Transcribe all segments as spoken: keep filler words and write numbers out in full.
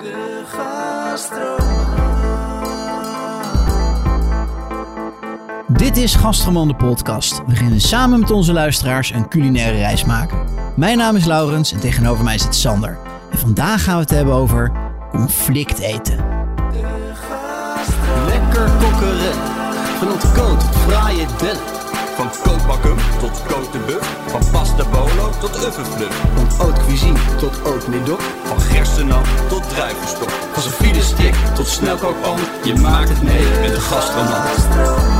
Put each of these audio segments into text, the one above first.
De Gastroman. Dit is Gastroman de podcast, waarin we samen met onze luisteraars een culinaire reis maken. Mijn naam is Laurens en tegenover mij zit Sander. En vandaag gaan we het hebben over conflict eten. De Gastroman. Lekker kokkeren, van ontkoot tot fraaie dellen. Van kookbakken tot kook de buf. Van pasta bolo tot uffelfluf. Van haute cuisine tot haute médoc. Van gerstenap tot druivenstok. Van sofide stick tot snelkookpan. Je maakt het mee met de Gastroman.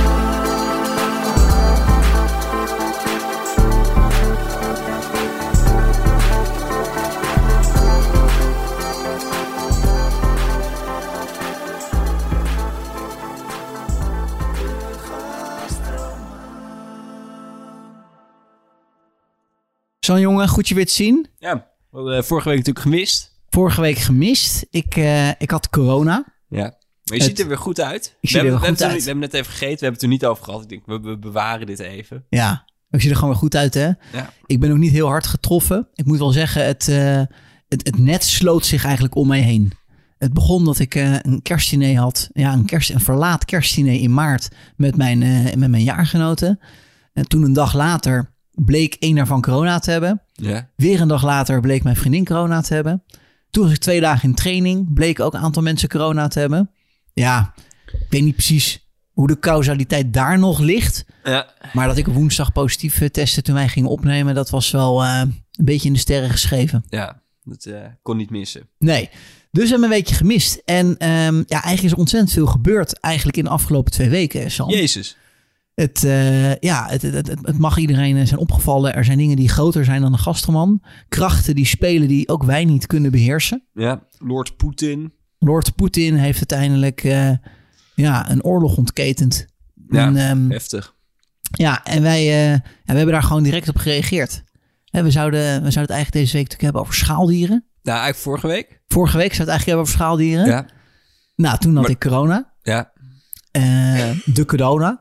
Zo jongen, goed je weer te zien. Ja, we hadden uh, vorige week natuurlijk gemist. Vorige week gemist. Ik, uh, ik had corona. Ja, maar je Het- ziet er weer goed uit. Ik zie we er weer hebben, we goed hebben uit. het- We hebben net even gegeten, we hebben het er niet over gehad. Ik denk, we, we bewaren dit even. Ja, ik zie er gewoon weer goed uit, hè? Ja. Ik ben ook niet heel hard getroffen. Ik moet wel zeggen, het, uh, het, het net sloot zich eigenlijk om mij heen. Het begon dat ik uh, een kerstdiner had. Ja, een, kerst, een verlaat kerstdiner in maart met mijn, uh, met mijn jaargenoten. En toen een dag later bleek één daarvan corona te hebben. Ja. Weer een dag later bleek mijn vriendin corona te hebben. Toen was ik twee dagen in training. Bleek ook een aantal mensen corona te hebben. Ja, ik weet niet precies hoe de causaliteit daar nog ligt. Ja. Maar dat ik op woensdag positief eh, testte toen wij gingen opnemen, dat was wel uh, een beetje in de sterren geschreven. Ja, dat uh, kon niet missen. Nee, dus hebben we een weekje gemist. En um, ja, eigenlijk is er ontzettend veel gebeurd eigenlijk in de afgelopen twee weken, Sam. Jezus. Het, uh, ja, het, het, het, het mag iedereen zijn opgevallen. Er zijn dingen die groter zijn dan de gastroman. Krachten die spelen die ook wij niet kunnen beheersen. Ja, Lord Poetin. Lord Poetin heeft uiteindelijk uh, ja, een oorlog ontketend. Ja, en, um, heftig. ja, en wij uh, ja, we hebben daar gewoon direct op gereageerd. Hè, we, zouden, we zouden het eigenlijk deze week natuurlijk hebben over schaaldieren. Nou, eigenlijk vorige week. Vorige week zouden we het eigenlijk hebben over schaaldieren. Ja. Nou, toen had Maar- ik corona. Ja. Uh, de corona.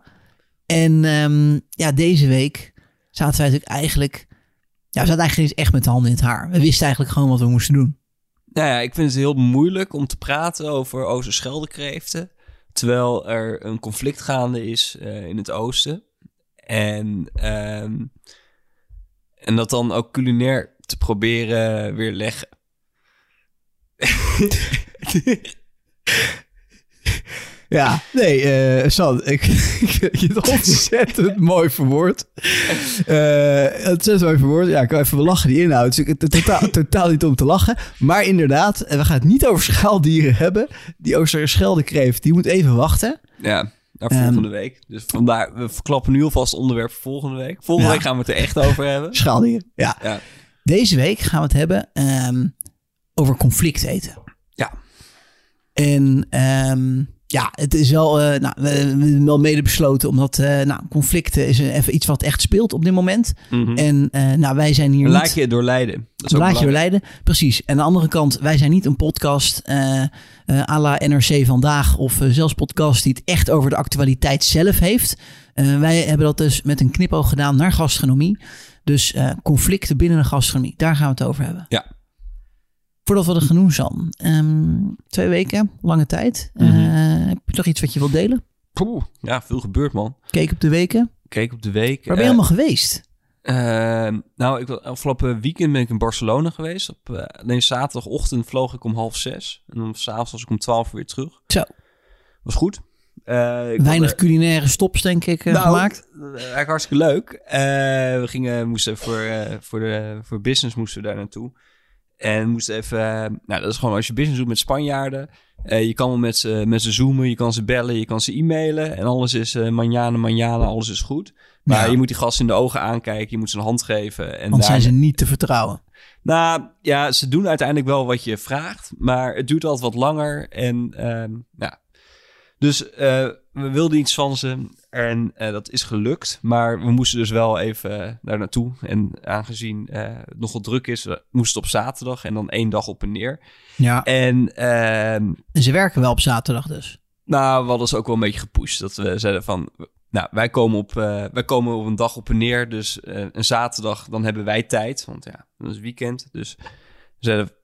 En um, ja, deze week zaten wij natuurlijk eigenlijk... Ja, we zaten eigenlijk eens echt met de handen in het haar. We wisten eigenlijk gewoon wat we moesten doen. Nou ja, ik vind het heel moeilijk om te praten over Oosterscheldekreeften. Terwijl er een conflict gaande is uh, in het oosten. En, um, en dat dan ook culinair te proberen weerleggen. Ja, nee, uh, San, ik, ik vind je het ontzettend mooi verwoord. Uh, ontzettend mooi verwoord. Ja, ik kan even lachen die inhoud. Dus ik, totaal, totaal niet om te lachen. Maar inderdaad, we gaan het niet over schaaldieren hebben. Die Oosterscheldekreeft, die moet even wachten. Ja, naar volgende um, week. Dus vandaar, we verklappen nu alvast het onderwerp voor volgende week. Volgende ja. week gaan we het er echt over hebben. Schaaldieren, ja. ja. Deze week gaan we het hebben um, over conflict eten. Ja. En um, ja, het is wel, uh, nou, we hebben wel mede besloten, omdat uh, nou, conflicten is even iets wat echt speelt op dit moment. Mm-hmm. En uh, nou, wij zijn hier laat niet... je door leiden. Dat is ook laat je door leiden, precies. En aan de andere kant, wij zijn niet een podcast uh, uh, à la N R C Vandaag of uh, zelfs podcast die het echt over de actualiteit zelf heeft. Uh, wij hebben dat dus met een knipoog gedaan naar gastronomie. Dus uh, conflicten binnen de gastronomie, daar gaan we het over hebben. Ja. Voordat we dat gaan doen, San. Um, twee weken, lange tijd. Mm-hmm. Uh, heb je nog iets wat je wilt delen? Poeh, ja, veel gebeurd, man. Keek op de weken? Keek op de week. Waar ben je uh, allemaal geweest? Uh, nou, ik, afgelopen weekend ben ik in Barcelona geweest. Op, uh, alleen zaterdagochtend vloog ik om half zes. En dan s'avonds was ik om twaalf uur weer terug. Zo. Was goed. Uh, ik Weinig had, uh, culinaire stops, denk ik, uh, nou, gemaakt. Uh, eigenlijk hartstikke leuk. Uh, we gingen, moesten voor, uh, voor, de, voor business moesten we daar naartoe. En moesten even... Uh, nou, dat is gewoon als je business doet met Spanjaarden. Uh, je kan met ze, met ze zoomen, je kan ze bellen, je kan ze e-mailen. En alles is uh, manjana, manjana, alles is goed. Maar ja. Je moet die gasten in de ogen aankijken, je moet ze een hand geven. En Want daar... zijn ze niet te vertrouwen? Nou, ja, ze doen uiteindelijk wel wat je vraagt. Maar het duurt altijd wat langer. En uh, ja... Dus uh, we wilden iets van ze en uh, dat is gelukt. Maar we moesten dus wel even uh, daar naartoe. En aangezien uh, het nogal druk is, we moesten op zaterdag en dan één dag op en neer. Ja. En, uh, en ze werken wel op zaterdag dus? Nou, we hadden ze ook wel een beetje gepusht. Dat we zeiden van, nou, wij komen op, uh, wij komen op een dag op en neer. Dus uh, een zaterdag, dan hebben wij tijd. Want ja, dat is weekend. Dus we zeiden,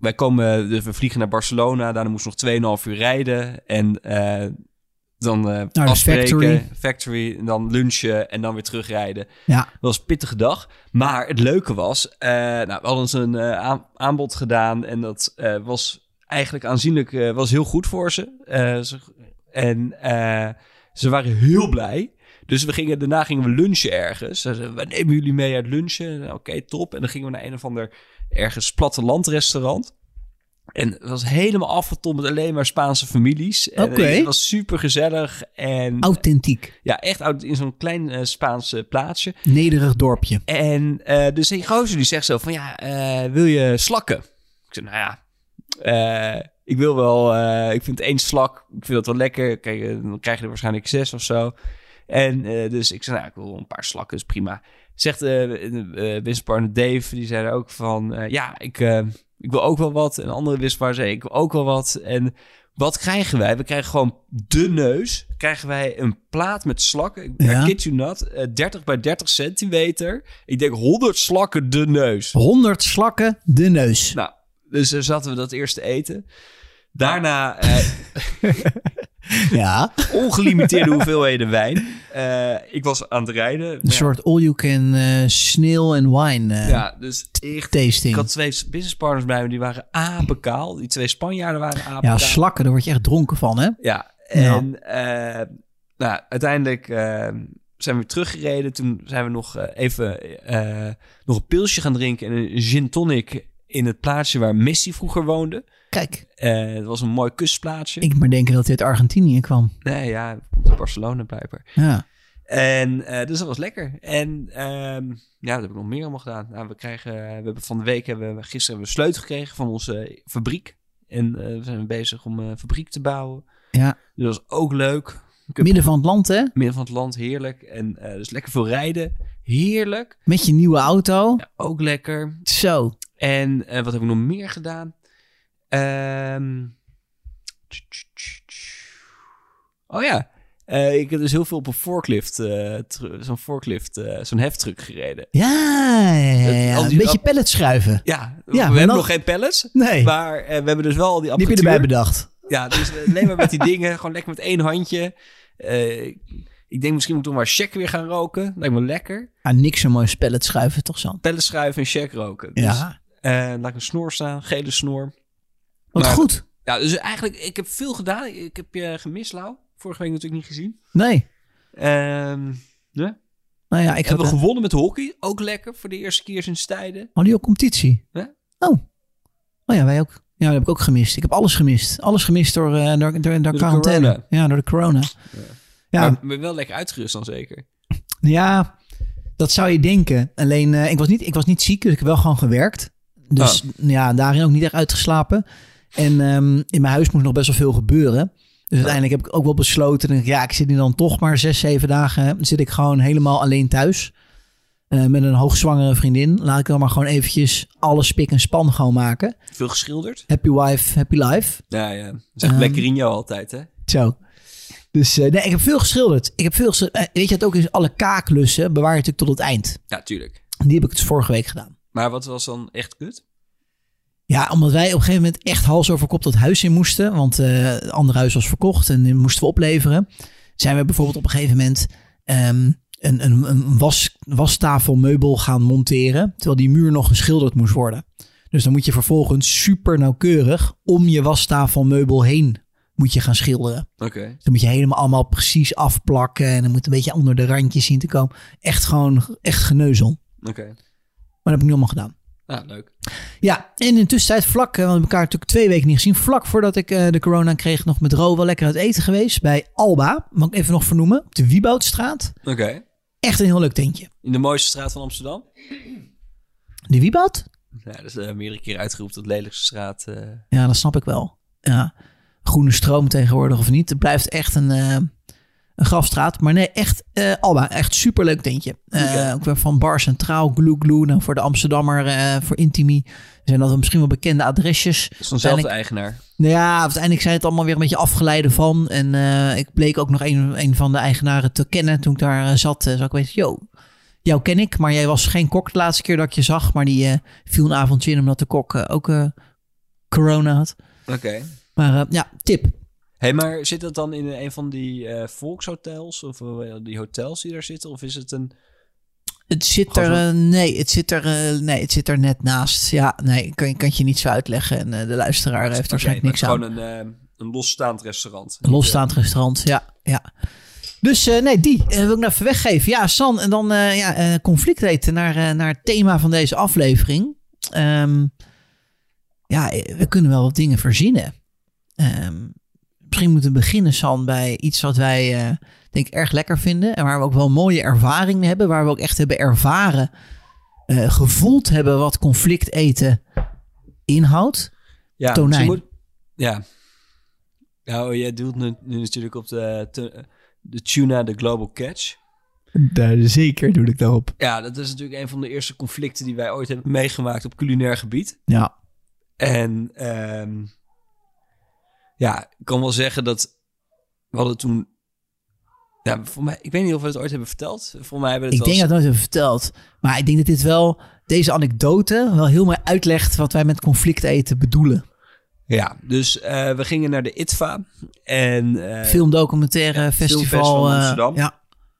wij komen, dus we vliegen naar Barcelona. Daarna moesten we nog twee en een half uur rijden. En uh, dan uh, de afspreken, factory. factory, en dan lunchen en dan weer terugrijden. Ja. Dat was een pittige dag. Maar het leuke was, uh, nou, we hadden ons een uh, aan, aanbod gedaan. En dat uh, was eigenlijk aanzienlijk, uh, was heel goed voor ze. Uh, ze en uh, ze waren heel blij. Dus we gingen, daarna gingen we lunchen ergens. Ze zeiden, we nemen jullie mee uit lunchen. Nou, Oké, okay, top. En dan gingen we naar een of ander ergens plattelandrestaurant. En het was helemaal afgetomd met alleen maar Spaanse families. Oké. Okay. Het was super gezellig. En Authentiek. ja, echt in zo'n klein uh, Spaans uh, plaatsje. Nederig dorpje. En uh, dus die gozer die zegt zo van, ja, uh, wil je slakken? Ik zeg, nou ja, uh, ik wil wel, uh, ik vind één slak, ik vind dat wel lekker. Kijk, uh, dan krijg je er waarschijnlijk zes of zo. En uh, dus ik zei, nou, ik wil een paar slakken, is prima. Zegt uh, uh, businesspartner Dave, die zei er ook van, uh, ja, ik, uh, ik wil ook wel wat. En een andere businesspartner zei, ik wil ook wel wat. En wat krijgen wij? We krijgen gewoon de neus. Krijgen wij een plaat met slakken. Ja. I kid you not. Uh, dertig bij dertig centimeter. Ik denk honderd slakken de neus. honderd slakken de neus. Nou, dus uh, zaten we dat eerst te eten. Daarna uh, Ja. ongelimiteerde hoeveelheden wijn. Uh, ik was aan het rijden. Een Ja. soort all-you-can uh, sneeuw en wine uh, Ja, dus echt. tasting. Ik had twee businesspartners bij me, die waren apenkaal. Die twee Spanjaarden waren apenkaal. Ja, slakken, daar word je echt dronken van, hè? Ja, en uh, nou, uiteindelijk uh, zijn we weer teruggereden. Toen zijn we nog uh, even uh, nog een pilsje gaan drinken en een gin tonic in het plaatsje waar Messi vroeger woonde. Kijk, Uh, het was een mooi kustplaatsje. ik maar denken dat hij uit Argentinië kwam. Nee, ja, komt uit Barcelona blijkbaar. Ja. En uh, dus dat was lekker. En um, ja, dat heb ik nog meer allemaal gedaan. Nou, we krijgen, uh, we hebben van de week hebben we gisteren hebben we sleutel gekregen van onze fabriek. En uh, we zijn bezig om een fabriek te bouwen. Ja. Dus dat was ook leuk. Ik heb Midden van het land, hè? midden van het land, heerlijk. En uh, dus lekker veel rijden. Heerlijk. Met je nieuwe auto. Ja, ook lekker. Zo. En uh, wat heb ik nog meer gedaan? Um, oh ja. Uh, ik heb dus heel veel op een forklift, uh, tru- zo'n forklift, uh, zo'n heftruck gereden. Ja, ja, ja, ja. Al Een die- beetje pellets schuiven. Ja, we maar hebben dan- nog geen pallets. Nee, Maar uh, we hebben dus wel al die die heb apparatuur. je erbij bedacht. Ja, dus uh, alleen maar met die dingen. Gewoon lekker met één handje. Uh, ik denk misschien moet ik toch maar check weer gaan roken. Lijkt me lekker. Ah, niks zo mooi pellets schuiven, toch zo? Pellets schuiven en check roken. Dus, Ja. uh, laat ik een snor staan. Gele snor. Wat Maar- goed. Ja, dus eigenlijk, ik heb veel gedaan. Ik heb je gemist, Lau. Vorige week natuurlijk niet gezien. Nee. Um, ja. Nou ja, ik Ik heb heb een gewonnen met hockey. Ook lekker voor de eerste keer sinds tijden. Hadden jullie ook competitie? Ja. Oh. Oh ja, wij ook. Ja, dat heb ik ook gemist. Ik heb alles gemist. Alles gemist door, uh, door, door, door, de quarantaine. corona. Ja, door de corona. Ja. Ja, Maar ik ben wel lekker uitgerust dan zeker. ja, dat zou je denken. Alleen, uh, ik, was niet, ik was niet ziek, dus ik heb wel gewoon gewerkt. Dus ja, daarin ook niet echt uitgeslapen. En um, in mijn huis moest nog best wel veel gebeuren. Dus uiteindelijk heb ik ook wel besloten. Denk ik, ja, ik zit nu dan toch maar zes, zeven dagen. Dan zit ik gewoon helemaal alleen thuis. Uh, met een hoogzwangere vriendin. Laat ik dan maar gewoon eventjes alles spik en span gewoon maken. Veel geschilderd? Happy wife, happy life. Ja, ja. Dat is echt Um, lekker in jou altijd, hè? Zo. Dus uh, nee, ik heb veel geschilderd. Ik heb veel geschilderd. Uh, weet je, het ook is alle kaakklussen bewaar je natuurlijk tot het eind. Ja, tuurlijk. Die heb ik dus vorige week gedaan. Maar wat was dan echt kut? Ja, omdat wij op een gegeven moment echt hals over kop dat huis in moesten. Want uh, het andere huis was verkocht en die moesten we opleveren. Zijn we bijvoorbeeld op een gegeven moment um, een, een, een was, wastafelmeubel gaan monteren. Terwijl die muur nog geschilderd moest worden. Dus dan moet je vervolgens super nauwkeurig om je wastafelmeubel heen moet je gaan schilderen. Oké. Okay. Dan moet je helemaal allemaal precies afplakken. En dan moet een beetje onder de randjes zien te komen. Echt gewoon, echt geneuzel. Oké. Okay. Maar dat heb ik nu allemaal gedaan. Ah, leuk. Ja, en in de tussentijd vlak, we hebben elkaar natuurlijk twee weken niet gezien. Vlak voordat ik uh, de corona kreeg, nog met Ro wel lekker uit eten geweest. Bij Alba, mag ik even nog vernoemen. Op de Wieboudstraat. Oké. Okay. Echt een heel leuk tentje. In de mooiste straat van Amsterdam? De Wieboud? Ja, dat is uh, meerdere keer uitgeroepen tot lelijkste straat. Uh... Ja, dat snap ik wel. Ja, groene stroom tegenwoordig of niet. Het blijft echt een, uh, een grafstraat. Maar nee, echt uh, Alba. Echt superleuk tentje. Uh, okay. Ook weer van Bar Centraal, Glue Glue. Nou, voor de Amsterdammer, uh, voor Intimi. Zijn dat misschien wel bekende adresjes. Dat is vanzelfde eigenaar. Nou ja, uiteindelijk zijn het allemaal weer een beetje afgeleide van. En uh, ik bleek ook nog een, een van de eigenaren te kennen toen ik daar uh, zat. Uh, zou ik weten, yo, jou ken ik. Maar jij was geen kok de laatste keer dat ik je zag. Maar die uh, viel een avondje in omdat de kok uh, ook uh, corona had. Oké. Okay. Maar uh, ja, tip. Hey, maar zit dat dan in een van die uh, volkshotels? Of uh, die hotels die daar zitten? Of is het een... Het zit er, uh, nee, het zit er, uh, nee, het zit er net naast. Ja, nee, ik kan, kan je niet zo uitleggen. En uh, de luisteraar heeft er waarschijnlijk niks aan. Het is gewoon een, uh, een losstaand restaurant. Een losstaand restaurant, ja, ja. Dus uh, nee, die uh, wil ik nou even weggeven. Ja, San, en dan uh, ja, uh, conflict eten naar, uh, naar het thema van deze aflevering. Um, ja, we kunnen wel wat dingen verzinnen. Um, misschien moeten we beginnen, San, bij iets wat wij... Uh, denk ik erg lekker vinden. En waar we ook wel mooie ervaringen hebben. Waar we ook echt hebben ervaren. Uh, gevoeld hebben wat conflict eten inhoudt. Ja, tonijn. Moet, ja. Nou, jij doelt nu, nu natuurlijk op de, te, de tuna, de Global Catch. Daar zeker doe ik daarop. Ja, dat is natuurlijk een van de eerste conflicten die wij ooit hebben meegemaakt op culinair gebied. Ja. En um, ja, ik kan wel zeggen dat we hadden toen... Ja, voor mij, ik weet niet of we het ooit hebben verteld. Voor mij hebben we het ik denk dat we het nooit hebben verteld. Maar ik denk dat dit wel, deze anekdote, wel heel mooi uitlegt wat wij met conflict eten bedoelen. Ja, dus uh, we gingen naar de I T V A. En, uh, Filmdocumentaire ja, festival. Filmfestival in uh, Amsterdam. Ja.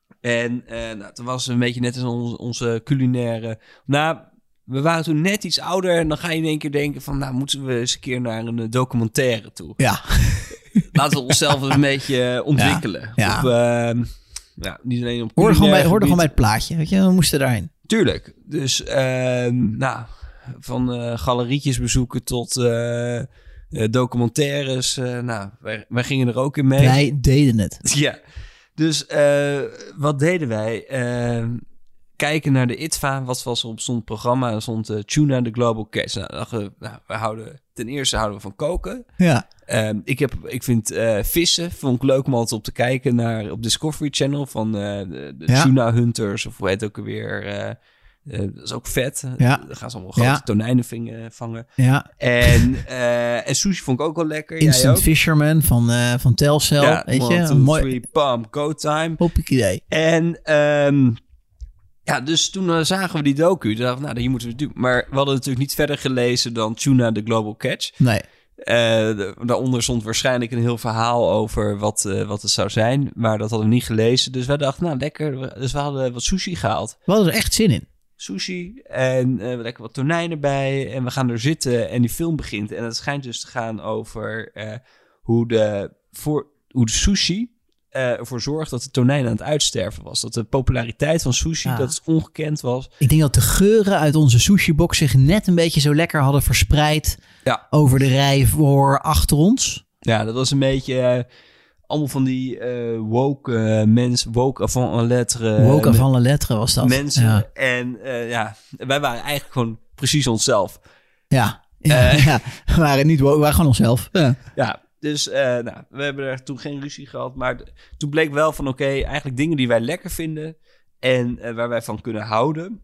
En uh, nou, toen was het een beetje net als onze, onze culinaire... Nou, we waren toen net iets ouder. En dan ga je in één keer denken van... Nou, moeten we eens een keer naar een documentaire toe. Ja. Laten we onszelf een beetje ontwikkelen. Ja. Op, uh, ja, niet alleen op Hoorde gewoon, bij, hoorde gebied. gewoon bij het plaatje. Weet je, we moesten daarheen. Tuurlijk. Dus, uh, nou, van uh, galerietjes bezoeken tot uh, uh, documentaires. Uh, nou, wij, wij gingen er ook in mee. Wij deden het. Ja. Dus uh, wat deden wij? Uh, kijken naar de I T V A. Wat was er op stond programma? Er stond uh, Tuna, de Global Catch. Nou, dachten we, nou, we houden, ten eerste houden we van koken. Ja. Um, ik, heb, ik vind uh, vissen, vond ik leuk om altijd op te kijken naar op Discovery Channel van uh, de, de ja. Tuna Hunters of hoe heet het ook alweer. Uh, uh, dat is ook vet. Ja. Dan gaan ze allemaal grote ja. tonijnen vingen, vangen. Ja. En, uh, en sushi vond ik ook wel lekker. Instant Fisherman van, uh, van Telcel. Ja, weet one, je, two, mooi. three, pam, go time. Hoppig idee. En um, ja, dus toen uh, zagen we die docu. Toen dachten we, nou, hier moeten we het doen. Maar we hadden natuurlijk niet verder gelezen dan Tuna, the Global Catch. Nee. Uh, de, daaronder stond waarschijnlijk een heel verhaal over wat, uh, wat het zou zijn. Maar dat hadden we niet gelezen. Dus wij dachten, nou lekker. Dus we hadden wat sushi gehaald. We hadden er echt zin in. Sushi en uh, lekker wat tonijn erbij. En we gaan er zitten en die film begint. En het schijnt dus te gaan over uh, hoe, de, voor, hoe de sushi uh, ervoor zorgt dat de tonijn aan het uitsterven was. Dat de populariteit van sushi, Ja. dat het ongekend was. Ik denk dat de geuren uit onze sushi-box zich net een beetje zo lekker hadden verspreid Ja. over de rij voor achter ons. Ja, dat was een beetje uh, allemaal van die uh, woke uh, mensen, woke avant la lettre. Woke uh, avant la lettre was dat. mensen. Ja, En uh, ja, wij waren eigenlijk gewoon precies onszelf. ja. ja, Uh, ja. We waren niet woke, we waren gewoon onszelf. Ja. Ja, dus uh, nou, we hebben er toen geen ruzie gehad. Maar d- toen bleek wel van oké, okay, eigenlijk dingen die wij lekker vinden en uh, waar wij van kunnen houden,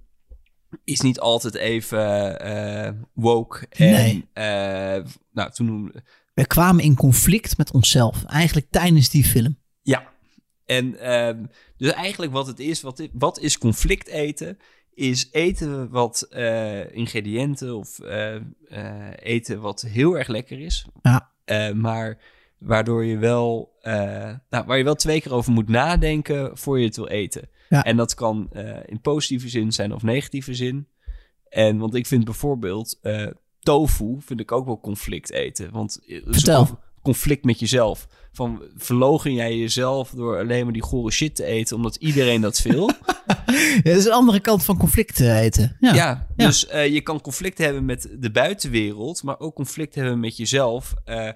is niet altijd even uh, woke. En Nee. uh, nou, toen noemde We kwamen in conflict met onszelf. Eigenlijk tijdens die film. ja. En uh, dus eigenlijk wat het is, wat, i- wat is conflict eten? Is eten wat uh, ingrediënten of uh, uh, eten wat heel erg lekker is. Ja. Uh, maar waardoor je wel, uh, nou, waar je wel twee keer over moet nadenken voor je het wil eten. Ja. En dat kan uh, in positieve zin zijn of negatieve zin. En want ik vind bijvoorbeeld uh, tofu vind ik ook wel conflict eten. Want het is Vertel. een conflict met jezelf. Van verloochen jij jezelf door alleen maar die gore shit te eten omdat iedereen dat wil? Ja, dat is een andere kant van conflict uh, eten. Ja. Ja, dus uh, je kan conflict hebben met de buitenwereld, maar ook conflict hebben met jezelf. Uh,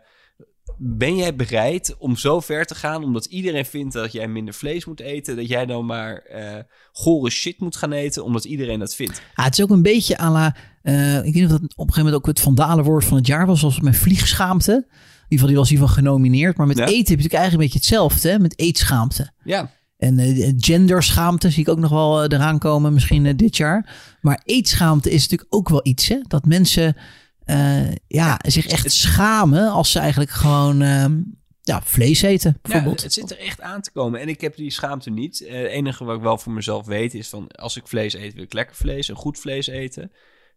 ben jij bereid om zo ver te gaan omdat iedereen vindt dat jij minder vlees moet eten, dat jij dan maar uh, gore shit moet gaan eten omdat iedereen dat vindt? Ja, het is ook een beetje à la... Uh, ik weet niet of dat op een gegeven moment ook het vandalenwoord van het jaar was, zoals met vliegschaamte. In ieder geval, die was hiervan genomineerd. Maar met Ja. eten heb je natuurlijk eigenlijk een beetje hetzelfde, hè? Met eetschaamte. Ja, En uh, genderschaamte zie ik ook nog wel uh, eraan komen, misschien uh, dit jaar. Maar eetschaamte is natuurlijk ook wel iets, hè? Dat mensen uh, ja, zich echt het- schamen als ze eigenlijk gewoon uh, ja, vlees eten, ja, bijvoorbeeld. het zit er echt aan te komen. En ik heb die schaamte niet. Uh, het enige wat ik wel voor mezelf weet is van als ik vlees eet, wil ik lekker vlees en goed vlees eten.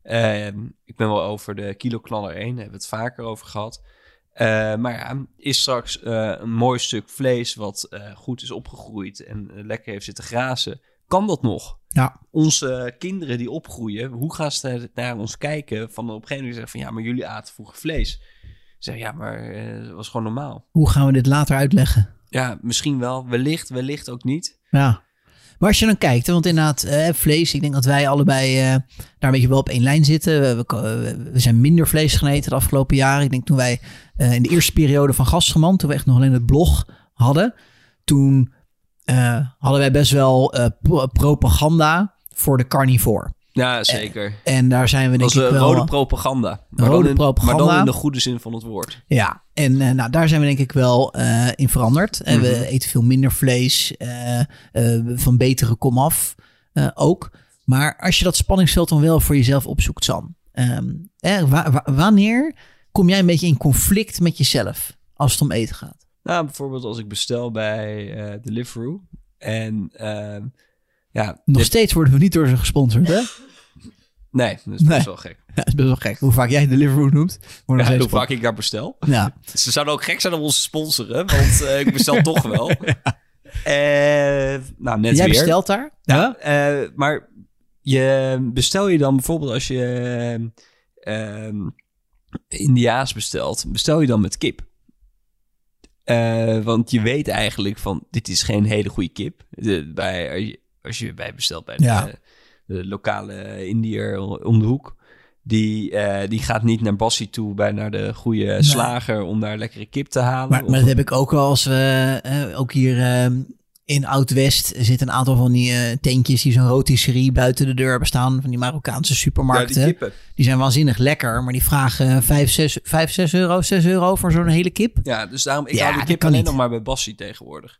Uh, ik ben wel over de kiloknaller één, daar hebben we het vaker over gehad. Uh, maar ja, is straks uh, een mooi stuk vlees wat uh, goed is opgegroeid en uh, lekker heeft zitten grazen. Kan dat nog? Ja. Onze kinderen die opgroeien, hoe gaan ze naar ons kijken? Van op een gegeven moment zeggen van ja, maar jullie aten vroeger vlees. Zeg ja, maar uh, dat was gewoon normaal. Hoe gaan we dit later uitleggen? Ja, misschien wel. Wellicht, wellicht ook niet. Ja. Maar als je dan kijkt, want inderdaad, uh, vlees, ik denk dat wij allebei uh, daar een beetje wel op één lijn zitten. We, we, we zijn minder vlees gaan eten de afgelopen jaren. Ik denk toen wij uh, in de eerste periode van Gastroman, toen we echt nog alleen het blog hadden, toen uh, hadden wij best wel uh, pro- propaganda voor de carnivore. Ja, zeker. En, en daar zijn we denk ik wel... rode propaganda. Maar rode dan in, propaganda. Maar dan in de goede zin van het woord. Ja, en uh, nou, daar zijn we denk ik wel uh, in veranderd. En mm-hmm. we eten veel minder vlees, uh, uh, van betere komaf uh, ook. Maar als je dat spanningsveld dan wel voor jezelf opzoekt, Sam. Um, eh, wa- wa- wanneer kom jij een beetje in conflict met jezelf als het om eten gaat? Nou, bijvoorbeeld als ik bestel bij uh, Deliveroo. En uh, ja... Nog dit... steeds worden we niet door ze gesponsord, hè? Nee, dat is best nee. wel gek. Ja, dat is best wel gek. Hoe vaak jij Deliveroo noemt. Ja, hoe spannend. Vaak ik daar bestel. Ja. Ze zouden ook gek zijn om ons te sponsoren, want uh, ik bestel toch wel. Ja. Uh, nou, net jij weer. bestelt daar? Ja. Uh, maar je bestel je dan bijvoorbeeld als je uh, uh, Indiaas bestelt, bestel je dan met kip. Uh, want je weet eigenlijk van, dit is geen hele goede kip. De, bij, als je bij bestelt bij de, ja. de, de lokale Indiër om de hoek. Die, uh, die gaat niet naar Bassie toe, bij naar de goede nee. slager om daar lekkere kip te halen. Maar, maar dat heb ik ook wel als we, uh, ook hier uh, in Oud-West zitten een aantal van die uh, tentjes die zo'n rotisserie buiten de deur hebben staan. Van die Marokkaanse supermarkten. Ja, die kippen. Die zijn waanzinnig lekker, maar die vragen vijf, zes euro, zes euro voor zo'n hele kip. Ja, dus daarom, ik ja, hou de kip alleen niet. nog maar bij Bassie tegenwoordig.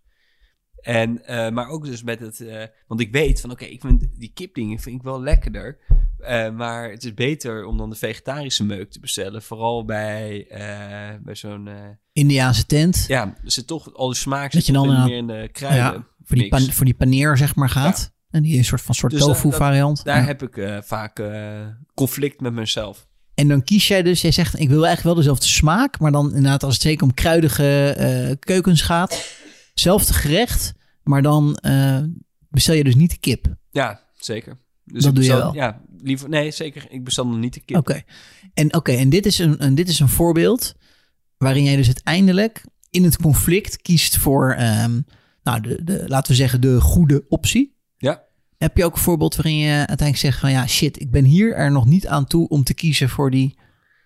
En, uh, maar ook dus met het... Uh, want ik weet van, oké, okay, ik vind die kipdingen vind ik wel lekkerder. Uh, maar het is beter om dan de vegetarische meuk te bestellen. Vooral bij, uh, bij zo'n... Uh, Indiaanse tent. Ja, er zit toch al de smaak dat zit je dan toch uh, meer in de kruiden. Ja, voor, die pan, voor die paneer zeg maar gaat. Ja. En die een soort van soort dus tofu dat, variant. Daar ja. heb ik uh, vaak uh, conflict met mezelf. En dan kies jij dus, jij zegt, ik wil eigenlijk wel dezelfde smaak. Maar dan inderdaad als het zeker om kruidige uh, keukens gaat. Hetzelfde gerecht. Maar dan uh, bestel je dus niet de kip. Ja, zeker. Dus dat ik doe bestel, je wel? Ja, liever, nee, zeker. Ik bestel nog niet de kip. Oké. Okay. En, okay, en dit is een, een, dit is een voorbeeld waarin jij dus uiteindelijk in het conflict kiest voor, um, nou, de, de, laten we zeggen, de goede optie. Ja. Heb je ook een voorbeeld waarin je uiteindelijk zegt van, ja, shit, ik ben hier er nog niet aan toe om te kiezen voor die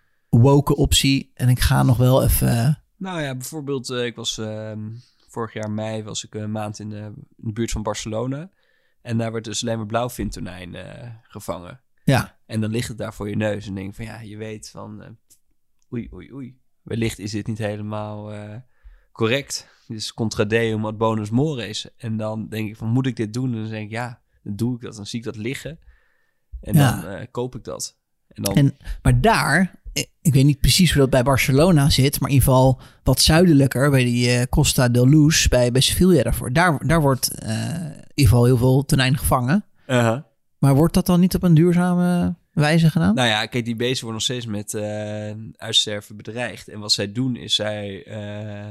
woke optie en ik ga nog wel even... Uh... Nou ja, bijvoorbeeld, uh, ik was... Uh, Vorig jaar mei was ik een maand in de, in de buurt van Barcelona. En daar werd dus alleen maar blauwvintonijn uh, gevangen. Ja. En dan ligt het daar voor je neus. En denk je van ja, je weet van... Uh, oei, oei, oei. Wellicht is dit niet helemaal uh, correct. Dit is contra deum ad bonus mores. En dan denk ik van, moet ik dit doen? En dan denk ik, ja, dan doe ik dat. Dan zie ik dat liggen. En ja. dan uh, koop ik dat. En dan... En, maar daar... Ik weet niet precies hoe dat bij Barcelona zit, maar in ieder geval wat zuidelijker, bij die uh, Costa del Luz, bij, bij Sevilla daarvoor. Daar, daar wordt uh, in ieder geval heel veel tonijn gevangen. Uh-huh. Maar wordt dat dan niet op een duurzame wijze gedaan? Nou ja, kijk, die beesten worden nog steeds met uh, uitsterven bedreigd. En wat zij doen is, zij, uh,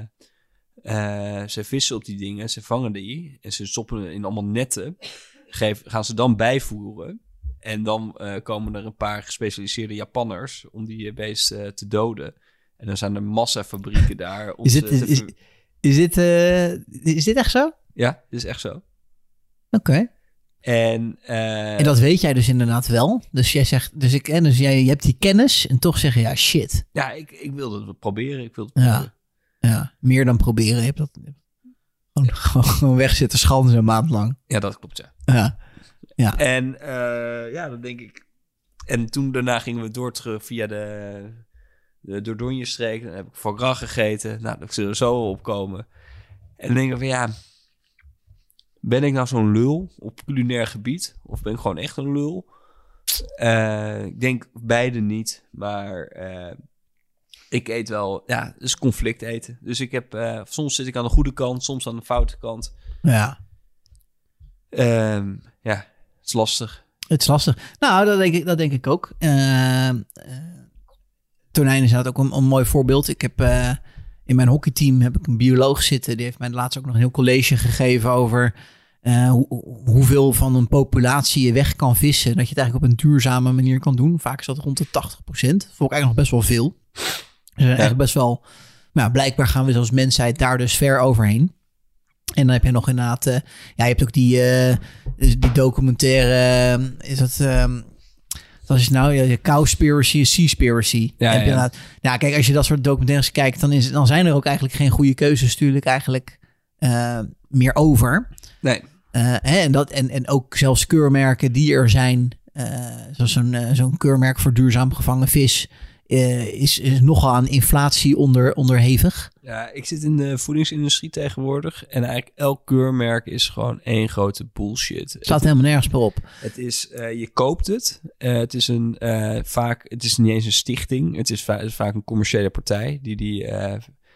uh, zij vissen op die dingen, ze vangen die en ze stoppen in allemaal netten. Geef, gaan ze dan bijvoeren. En dan uh, komen er een paar gespecialiseerde Japanners om die beesten uh, te doden. En dan zijn er massafabrieken daar. Om is, dit, te, te is, ver... is, dit, uh, is dit echt zo? Ja, dit is echt zo. Oké. Okay. En, uh... en dat weet jij dus inderdaad wel. Dus jij zegt, dus ik, dus jij je hebt die kennis en toch zeg je ja shit. Ja, ik, ik wilde het proberen. Ik wilde het ja. proberen. Ja, meer dan proberen. Je hebt dat gewoon, gewoon wegzitten schanden zo'n maand lang. Ja, dat klopt, ja. Ja. Ja. En uh, ja, dan denk ik... En toen daarna gingen we door terug via de, de Dordogne-streek. Dan heb ik foie gras gegeten. Nou, dat zullen er zo opkomen. En dan denk ik van ja... Ben ik nou zo'n lul op culinair gebied? Of ben ik gewoon echt een lul? Uh, ik denk beide niet. Maar uh, ik eet wel... Ja, het is conflict eten. Dus ik heb... Uh, soms zit ik aan de goede kant, soms aan de foute kant. Ja. Um, ja... Het is lastig. Het is lastig. Nou, dat denk ik, dat denk ik ook. Uh, uh, tonijn is ook een, een mooi voorbeeld. Ik heb uh, in mijn hockeyteam heb ik een bioloog zitten. Die heeft mij laatst ook nog een heel college gegeven over uh, hoe, hoeveel van een populatie je weg kan vissen. Dat je het eigenlijk op een duurzame manier kan doen. Vaak is dat rond de tachtig procent. Dat vond ik eigenlijk nog best wel veel. Dus ja. Eigenlijk best wel... Nou, blijkbaar gaan we als mensheid daar dus ver overheen. En dan heb je nog inderdaad... Uh, ja, je hebt ook die, uh, die documentaire... Uh, is dat... Um, wat is het nou? Ja, Cowspiracy, Seaspiracy. Ja, heb je ja. ja, kijk, als je dat soort documentaires kijkt... Dan, is, dan zijn er ook eigenlijk geen goede keuzes natuurlijk eigenlijk uh, meer over. Nee. Uh, hè, en, dat, en, en ook zelfs keurmerken die er zijn... Uh, zoals zo'n, uh, zo'n keurmerk voor duurzaam gevangen vis... Uh, is, is nogal aan inflatie onder, onderhevig. Ja, ik zit in de voedingsindustrie tegenwoordig. En eigenlijk elk keurmerk is gewoon één grote bullshit. Staat het, helemaal nergens meer op. Het is, uh, je koopt het. Uh, het is een uh, vaak, het is niet eens een stichting. Het is, va- het is vaak een commerciële partij. Die die. Uh,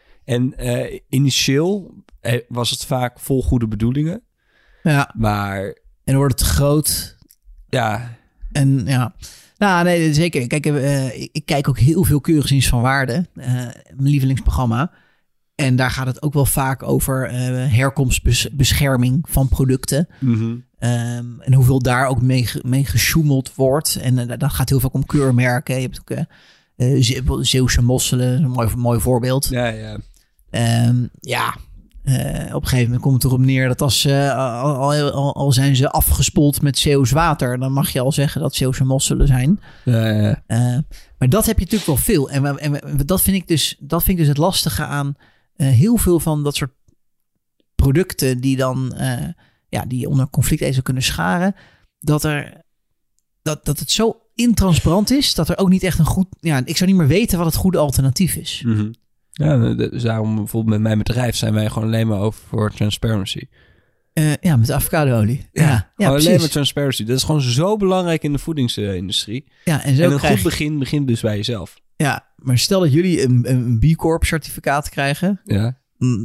en uh, initieel uh, was het vaak vol goede bedoelingen. Ja. Maar. En dan wordt het te groot. Ja. En ja. Nou, nee, zeker. Kijk, uh, ik, ik kijk ook heel veel Keuringsdienst van Waarde. Uh, mijn lievelingsprogramma. En daar gaat het ook wel vaak over uh, herkomstbescherming van producten. Mm-hmm. Um, en hoeveel daar ook mee, mee gesjoemeld wordt. En uh, dat gaat heel vaak om keurmerken. Je hebt ook uh, uh, Ze- Zeeuwse mosselen, een mooi, mooi voorbeeld. Ja, ja. Um, ja, uh, op een gegeven moment komt het erop neer dat als uh, al, al, al zijn ze afgespoeld met Zeeuws water, dan mag je al zeggen dat Zeeuwse mosselen zijn. Ja, ja. Uh, maar dat heb je natuurlijk wel veel. En, en, en dat, vind ik dus, dat vind ik dus het lastige aan uh, heel veel van dat soort producten die dan uh, ja, die onder conflict even kunnen scharen. Dat, er, dat, dat het zo intransparant is dat er ook niet echt een goed... Ja, ik zou niet meer weten wat het goede alternatief is. Mm-hmm. Ja, dus daarom bijvoorbeeld met mijn bedrijf zijn wij gewoon alleen maar over voor transparency. Uh, ja, met avocadolie. Ja, ja, ja alleen precies. maar transparency. Dat is gewoon zo belangrijk in de voedingsindustrie. Ja, en zo En een krijg goed begin begint dus bij jezelf. Ja, maar stel dat jullie een, een B Corp certificaat krijgen, Ja,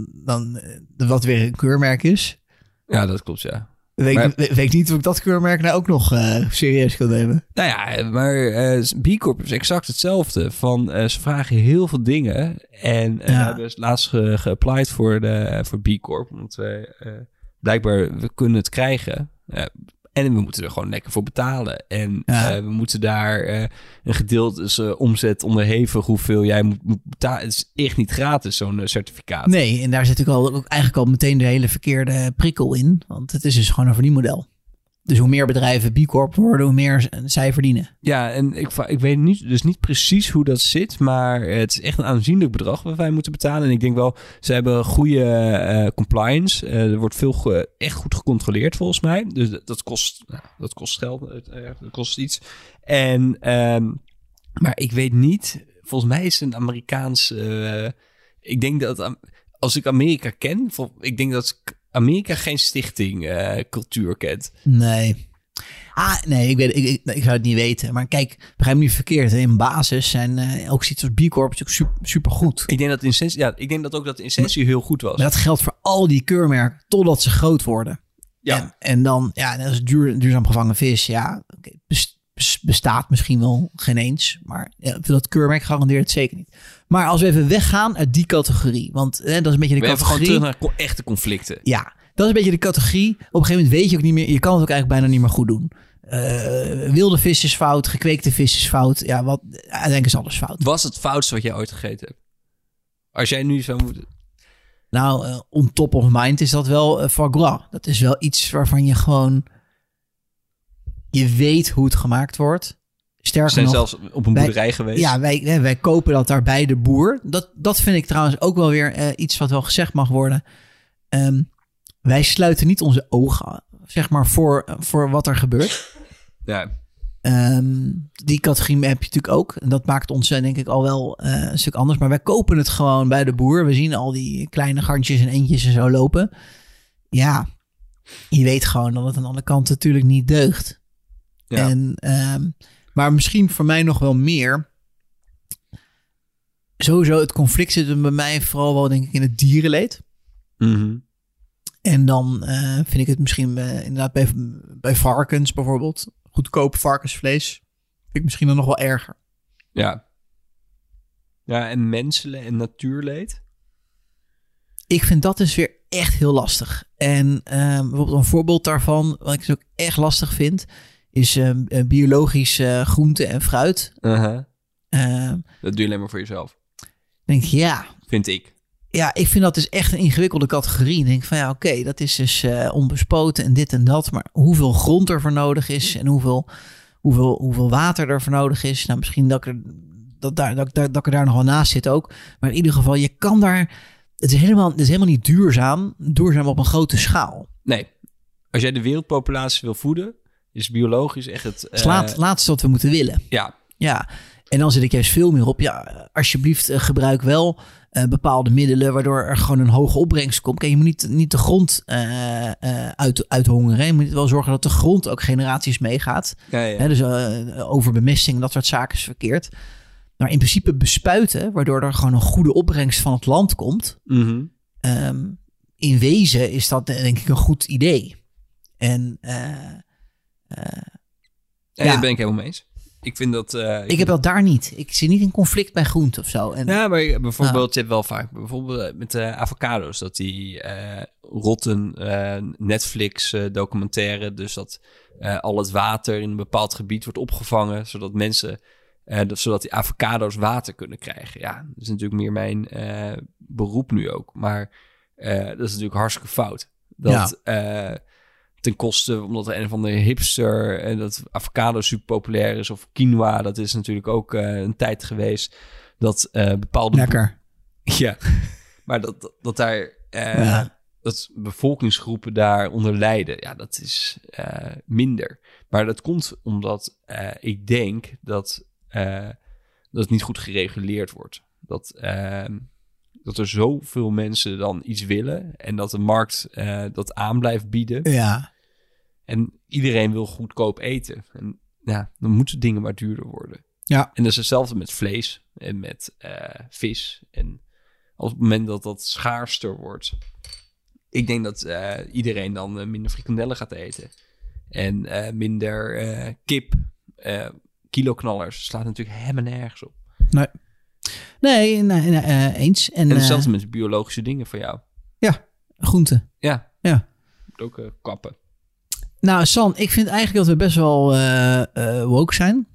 dan uh, wat weer een keurmerk is. ja dat klopt, ja. Weet, Maar- weet, weet ik niet of ik dat keurmerk nou ook nog uh, serieus kan nemen. Nou ja, maar uh, B Corp is exact hetzelfde. Van, uh, ze vragen heel veel dingen. En uh, Ja. we hebben dus laatst ge- geapplied voor, de, voor B Corp. Want we uh, blijkbaar, we kunnen het krijgen. Uh, en we moeten er gewoon lekker voor betalen. En Ja. uh, we moeten daar uh, een gedeelte dus, uh, omzet onderhevig hoeveel jij moet, moet betalen. Het is echt niet gratis, zo'n uh, certificaat. Nee, en daar zit natuurlijk al, ook eigenlijk al meteen de hele verkeerde prikkel in. Want het is dus gewoon een verdienmodel. Dus hoe meer bedrijven B Corp worden, hoe meer zij verdienen. Ja, en ik, ik weet niet, dus niet precies hoe dat zit, maar het is echt een aanzienlijk bedrag wat wij moeten betalen. En ik denk wel, ze hebben goede uh, compliance. Uh, er wordt veel ge- echt goed gecontroleerd volgens mij. Dus dat, dat kost, nou, dat kost geld, uh, dat kost iets. En, um, maar ik weet niet, volgens mij is het een Amerikaans. Uh, ik denk dat als ik Amerika ken, vol, ik denk dat Amerika geen stichting uh, cultuur kent. Nee. Ah, nee, ik, weet, ik, ik, ik zou het niet weten. Maar kijk, begrijp me niet verkeerd. hè. In basis zijn uh, ook zoiets als B Corp natuurlijk super, super goed. Ik denk dat de essentie, ja, ik denk dat ook dat de essentie heel goed was. Maar dat geldt voor al die keurmerken totdat ze groot worden. Ja. En, en dan, ja, dat is duur, duurzaam gevangen vis. Ja, okay, bes- bes- bestaat misschien wel geen eens. Maar ja, dat keurmerk garandeert het zeker niet. Maar als we even weggaan uit die categorie. Want hè, dat is een beetje de We even gewoon categorie. terug naar co- echte conflicten. Ja, dat is een beetje de categorie. Op een gegeven moment weet je ook niet meer. Je kan het ook eigenlijk bijna niet meer goed doen. Uh, wilde vis is fout. Gekweekte vis is fout. Ja, wat, uiteindelijk is alles fout. Was het foutste wat jij ooit gegeten hebt? Als jij nu zou moeten... Nou, uh, on top of mind is dat wel uh, foie gras. Dat is wel iets waarvan je gewoon... Je weet hoe het gemaakt wordt. We Sterker zijn nog... zelfs op een wij- boerderij geweest. Ja, wij, hè, wij kopen dat daar bij de boer. Dat, dat vind ik trouwens ook wel weer uh, iets wat wel gezegd mag worden. Um, wij sluiten niet onze ogen, zeg maar, voor, voor wat er gebeurt. Ja. Um, die categorie heb je natuurlijk ook. En dat maakt ons uh, denk ik al wel uh, een stuk anders. Maar wij kopen het gewoon bij de boer. We zien al die kleine gantjes en eentjes en zo lopen. Ja, je weet gewoon dat het aan alle kanten natuurlijk niet deugt. Ja. En, um, maar misschien voor mij nog wel meer. Sowieso het conflict zit er bij mij vooral wel denk ik in het dierenleed. Mm-hmm. En dan uh, vind ik het misschien uh, inderdaad bij, bij varkens bijvoorbeeld goedkoop varkensvlees vind ik misschien dan nog wel erger. Ja. Ja, en mensenleed en natuurleed? Ik vind dat dus weer echt heel lastig. En uh, bijvoorbeeld een voorbeeld daarvan, wat ik dus ook echt lastig vind, is uh, biologisch uh, groente en fruit. Uh-huh. Uh, Dat doe je alleen maar voor jezelf. denk ik, ja, Vind ik. ja, ik vind dat dus echt een ingewikkelde categorie. Ik denk van ja, oké, okay, dat is dus uh, onbespoten en dit en dat. Maar hoeveel grond er voor nodig is en hoeveel, hoeveel, hoeveel water er voor nodig is. Nou, misschien dat ik er, dat, daar, dat, dat, dat ik er daar nog wel naast zit ook. Maar in ieder geval, je kan daar... Het is helemaal, het is helemaal niet duurzaam. Duurzaam op een grote schaal. Nee. Als jij de wereldpopulatie wil voeden, is biologisch echt het... Het is laat, uh, laatste wat we moeten willen. Ja. Ja, en dan zit ik juist veel meer op. Ja, alsjeblieft uh, gebruik wel uh, bepaalde middelen waardoor er gewoon een hoge opbrengst komt. Kijk, je moet niet, niet de grond uh, uh, uit, uithongeren. Je moet wel zorgen dat de grond ook generaties meegaat. Ja, ja. Hè, dus uh, over bemesting, dat soort zaken is verkeerd. Maar in principe bespuiten, waardoor er gewoon een goede opbrengst van het land komt. Mm-hmm. Um, in wezen is dat denk ik een goed idee. En uh, uh, Ja, ja. daar ben ik helemaal mee eens. Ik vind dat... Uh, ik heb dat daar niet. Ik zie niet een conflict bij groente of zo. En, Ja, maar bijvoorbeeld, Ah. je hebt wel vaak... Bijvoorbeeld met uh, avocado's, dat die uh, rotten uh, Netflix uh, documentaire... dus dat uh, al het water in een bepaald gebied wordt opgevangen... zodat mensen... Uh, dat, zodat die avocado's water kunnen krijgen. Ja, dat is natuurlijk meer mijn uh, beroep nu ook. Maar uh, dat is natuurlijk hartstikke fout. Dat uh, ten koste, omdat er een of andere hipster... en dat avocado super populair is, of quinoa... dat is natuurlijk ook uh, een tijd geweest... dat uh, bepaalde... lekker. Ja, maar dat, dat, dat daar... Uh, Ja. dat bevolkingsgroepen daar onder lijden... ja, dat is uh, minder. Maar dat komt omdat uh, ik denk dat... Uh, dat het niet goed gereguleerd wordt. Dat, uh, dat er zoveel mensen dan iets willen... en dat de markt uh, dat aan blijft bieden. Ja. En iedereen wil goedkoop eten. En ja, dan moeten dingen maar duurder worden. Ja. En dat is hetzelfde met vlees en met uh, vis. En op het moment dat dat schaarster wordt... ik denk dat uh, iedereen dan uh, minder frikandellen gaat eten. En uh, minder uh, kip... Uh, kiloknallers slaat natuurlijk helemaal nergens op. Nee, nee, nee, nee uh, eens. En, En hetzelfde uh, met de biologische dingen van jou. Ja, groenten. Ja. Ja. Moet ook uh, kappen. Nou, San, ik vind eigenlijk dat we best wel uh, uh, woke zijn.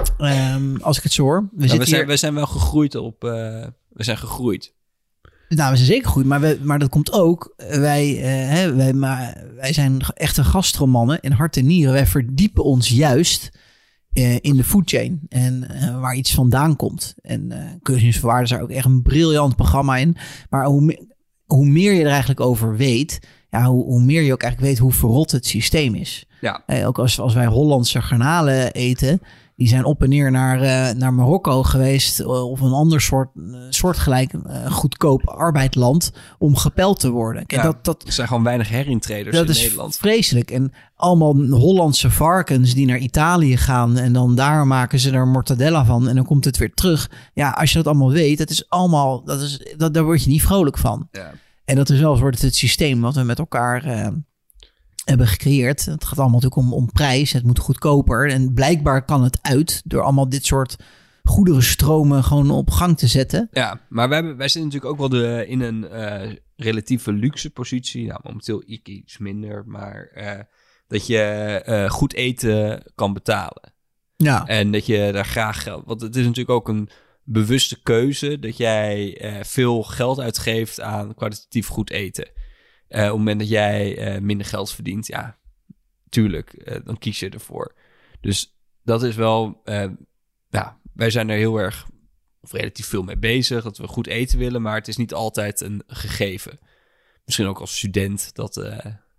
Um, als ik het zo hoor. We, Nou, zitten we, zijn, hier... we zijn wel gegroeid op... Uh, we zijn gegroeid. Nou, we zijn zeker goed, maar, we, maar dat komt ook. Wij, uh, hè, wij, maar, wij zijn echte gastromannen in hart en nieren. Wij verdiepen ons juist... Uh, in de food chain en uh, waar iets vandaan komt. En uh, Keuringsvoorwaarden is daar ook echt een briljant programma in. Maar hoe, me- hoe meer je er eigenlijk over weet... Ja, hoe, hoe meer je ook eigenlijk weet hoe verrot het systeem is. Ja. Uh, ook als, als wij Hollandse garnalen eten... die zijn op en neer naar, uh, naar Marokko geweest... Uh, of een ander soort, uh, soortgelijk uh, goedkoop arbeidland... om gepeld te worden. Kijk, Ja, dat, dat, er zijn gewoon weinig herintreders dat in is Nederland. vreselijk. En allemaal Hollandse varkens die naar Italië gaan... en dan daar maken ze er mortadella van... en dan komt het weer terug. Ja, als je dat allemaal weet, dat is allemaal... Dat is, dat, daar word je niet vrolijk van. Ja. En dat is wel soort het systeem wat we met elkaar uh, hebben gecreëerd. Het gaat allemaal natuurlijk om, om prijs. Het moet goedkoper. En blijkbaar kan het uit door allemaal dit soort goederenstromen gewoon op gang te zetten. Ja, maar wij, hebben, wij zitten natuurlijk ook wel de, in een uh, relatieve luxe positie. Nou, momenteel ik iets minder, maar uh, dat je uh, goed eten kan betalen. Ja, En dat je daar graag geld... Want het is natuurlijk ook een bewuste keuze dat jij uh, veel geld uitgeeft aan kwalitatief goed eten. Uh, op het moment dat jij uh, minder geld verdient, ja, tuurlijk, uh, dan kies je ervoor. Dus dat is wel... Uh, ja, wij zijn er heel erg, of relatief veel mee bezig, dat we goed eten willen, maar het is niet altijd een gegeven. Misschien ook als student, dat, uh,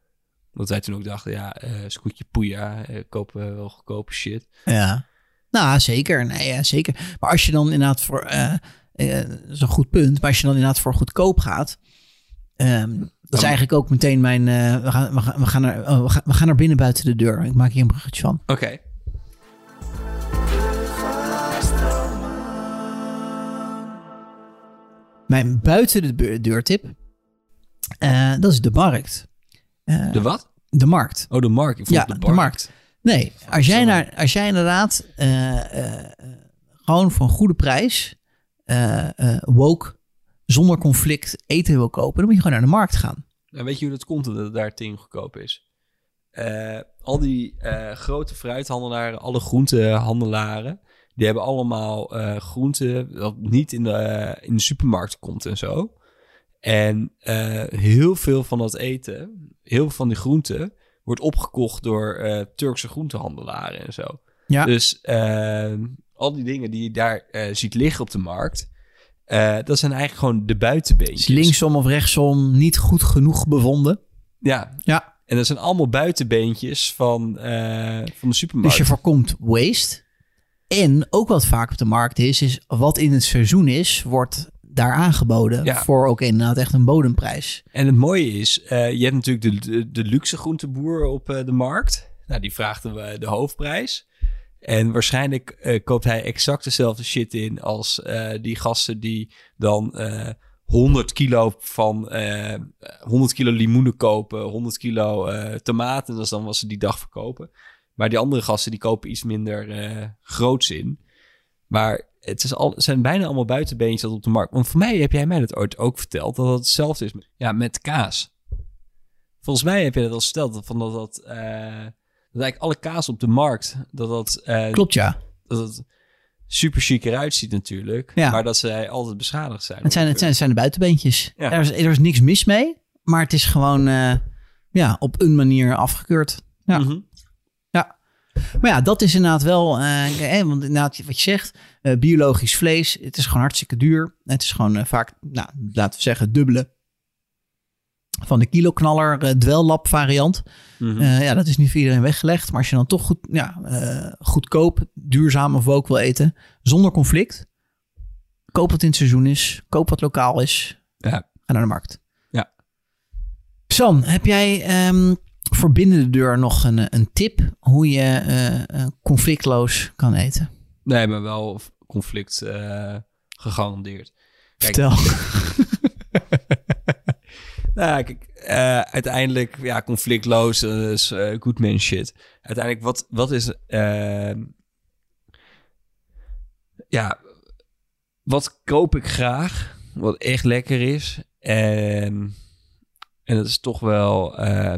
dat wij toen ook dachten, ja, uh, scootje poeja, uh, kopen wel goedkope shit. ja. Nou, zeker. Nee, ja, zeker. Maar als je dan inderdaad voor... Uh, uh, dat is een goed punt. Maar als je dan inderdaad voor goedkoop gaat... Um, dat is eigenlijk ook meteen mijn... Uh, we, gaan, we, gaan, we, gaan er, oh, we, gaan, we gaan naar binnen buiten de deur. Ik maak hier een bruggetje van. Oké. Okay. Mijn buiten de deurtip... Uh, dat is de markt. Uh, De wat? De markt. Oh, de markt. Ik vond Ja, de, de markt. Nee, als jij, naar, als jij inderdaad uh, uh, gewoon voor een goede prijs uh, uh, woke, zonder conflict eten wil kopen, dan moet je gewoon naar de markt gaan. En weet je hoe dat komt dat het daar tering goedkoop is? Uh, al die uh, grote fruithandelaren, alle groentehandelaren, die hebben allemaal uh, groenten dat niet in de, uh, in de supermarkt komt en zo. En uh, heel veel van dat eten, heel veel van die groenten, wordt opgekocht door uh, Turkse groentehandelaren en zo. Ja. Dus uh, al die dingen die je daar uh, ziet liggen op de markt, uh, dat zijn eigenlijk gewoon de buitenbeentjes. Linksom of rechtsom, niet goed genoeg bevonden. Ja. Ja. En dat zijn allemaal buitenbeentjes van, uh, van de supermarkt. Dus je voorkomt waste. En ook wat vaak op de markt is, is wat in het seizoen is, wordt daar aangeboden. Ja. Voor ook inderdaad echt een bodemprijs. En het mooie is, uh, je hebt natuurlijk de, de, de luxe groenteboer op uh, de markt. Nou, die vraagt de, de hoofdprijs. En waarschijnlijk uh, koopt hij exact dezelfde shit in als uh, die gasten die dan uh, honderd kilo van uh, honderd kilo limoenen kopen, honderd kilo uh, tomaten. Dat is dan wat ze die dag verkopen. Maar die andere gasten die kopen iets minder uh, groots in. Maar het, is al, het zijn bijna allemaal buitenbeentjes dat op de markt. Want voor mij heb jij mij dat ooit ook verteld, dat het hetzelfde is met, ja, met kaas. Volgens mij heb je dat al verteld, van dat dat, uh, dat eigenlijk alle kaas op de markt, dat dat... Uh, Klopt, ja. Dat het super chic eruit ziet natuurlijk, ja. Maar dat ze altijd beschadigd zijn. Het zijn, het zijn, het zijn de buitenbeentjes. Ja. Er, is, er is niks mis mee, maar het is gewoon uh, ja, op een manier afgekeurd. Ja. Mm-hmm. Maar ja, dat is inderdaad wel, uh, eh, want inderdaad wat je zegt, uh, biologisch vlees, het is gewoon hartstikke duur. Het is gewoon uh, vaak, nou, laten we zeggen, dubbele van de kiloknaller uh, dwellab variant. Mm-hmm. Uh, ja, dat is niet voor iedereen weggelegd. Maar als je dan toch goed, ja, uh, goedkoop, duurzaam of woke wil eten, zonder conflict, koop wat in het seizoen is, koop wat lokaal is, ja. Ga naar de markt. Ja. San, heb jij... Um, voor binnen de deur nog een, een tip hoe je uh, conflictloos kan eten? Nee, maar wel conflict uh, gegarandeerd. Kijk, Vertel. nou, kijk, uh, uiteindelijk, ja, conflictloos uh, is uh, good man shit. Uiteindelijk, wat, wat is... Uh, ja, wat koop ik graag? Wat echt lekker is. En, en dat is toch wel... Uh,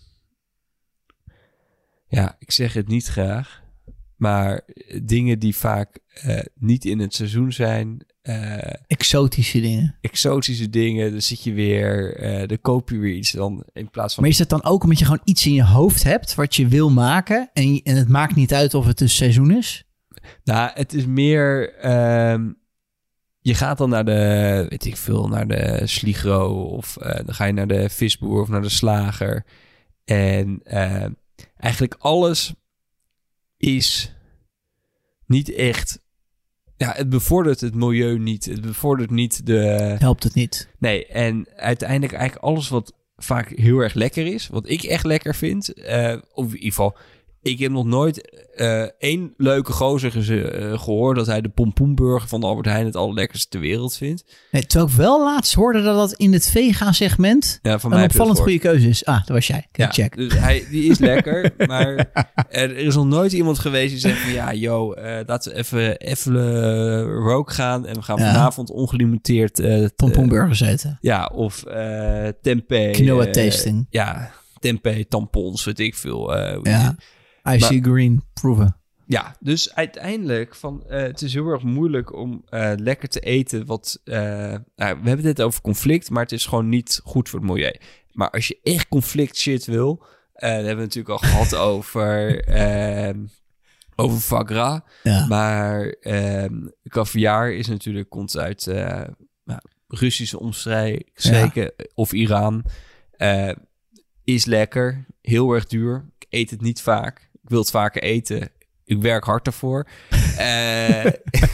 Ja, ik zeg het niet graag, maar dingen die vaak uh, niet in het seizoen zijn. Uh, exotische dingen. Exotische dingen, dan zit je weer, uh, dan koop je weer iets dan in plaats van... Maar is het dan ook omdat je gewoon iets in je hoofd hebt wat je wil maken en, en het maakt niet uit of het een seizoen is? Nou, het is meer, uh, je gaat dan naar de, weet ik veel, naar de Sligro of uh, dan ga je naar de visboer of naar de slager en... Uh, Eigenlijk alles is niet echt... Ja, het bevordert het milieu niet. Het bevordert niet de... Helpt het niet. Nee, en uiteindelijk eigenlijk alles wat vaak heel erg lekker is... Wat ik echt lekker vind... Uh, of in ieder geval... Ik heb nog nooit uh, één leuke gozer ge- uh, gehoord... dat hij de pompoenburger van de Albert Heijn... het allerlekkerste ter wereld vindt. Nee, terwijl ik wel laatst hoorde dat dat in het vega-segment... Ja, van een mij opvallend goede keuze is. Ah, dat was jij. Ja, check. Dus hij, die is lekker. Maar er is nog nooit iemand geweest die zegt van... Ja, yo, uh, laten we even, even uh, rogue gaan... en we gaan ja. vanavond ongelimiteerd... Uh, pompoenburgers eten. Ja, of uh, tempeh. Quinoa uh, tasting. Ja, tempeh, tampons, weet ik veel. Uh, ja. I see green, proeven. Ja, dus uiteindelijk van uh, het is heel erg moeilijk om uh, lekker te eten. Wat uh, nou, we hebben het over conflict, maar het is gewoon niet goed voor het milieu. Maar als je echt conflict shit wil, uh, dat hebben we natuurlijk al gehad over uh, over foie gras. Ja. Maar uh, caviar is natuurlijk komt uit uh, nou, Russische omstreken ja. of Iran. Uh, is lekker, heel erg duur. Ik eet het niet vaak. Ik wil het vaker eten. Ik werk hard daarvoor. uh,